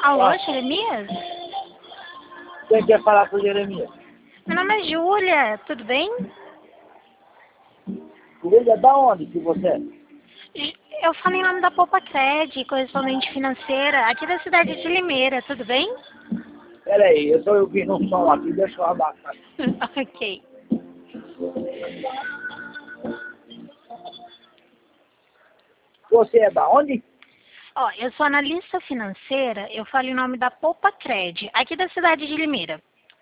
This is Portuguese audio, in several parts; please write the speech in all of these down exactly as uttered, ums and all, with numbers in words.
Alô, Ah. Jeremias? Quem quer falar com o Jeremias? Meu nome é Júlia, tudo bem? Júlia, da onde que você é? J- Eu falo em nome da Poupa Cred, correspondente financeira, aqui da cidade de Limeira, tudo bem? Pera aí, eu tô ouvindo um som aqui, deixa eu abaixar. Ok. Você é da onde? Ó, eu sou analista financeira, eu falo em nome da Poupa Cred, aqui da cidade de Limeira.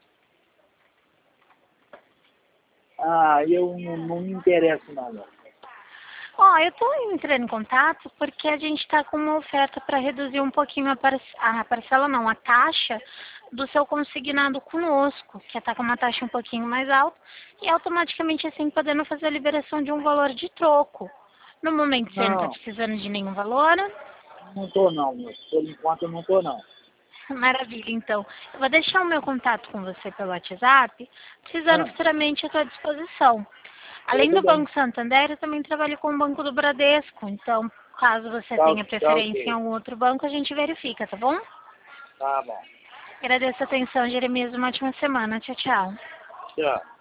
Ah, eu não, não me interesso não. Ó, eu tô entrando em contato porque a gente tá com uma oferta para reduzir um pouquinho a, parce a parcela, não, a taxa do seu consignado conosco, que tá com uma taxa um pouquinho mais alta, e automaticamente assim podendo fazer a liberação de um valor de troco. No momento você não tá Não, precisando de nenhum valor. não tô não, moço. Por enquanto eu não tô não. Maravilha, então. Eu vou deixar o meu contato com você pelo WhatsApp, precisando Ah, futuramente à sua disposição. Além do tudo bem. Banco Santander, eu também trabalho com o Banco do Bradesco, então, caso você Tá, tenha tá preferência em ok. algum outro banco, a gente verifica, tá bom? Tá bom. Agradeço a atenção, Jeremias, uma ótima semana. Tchau, tchau. Tchau.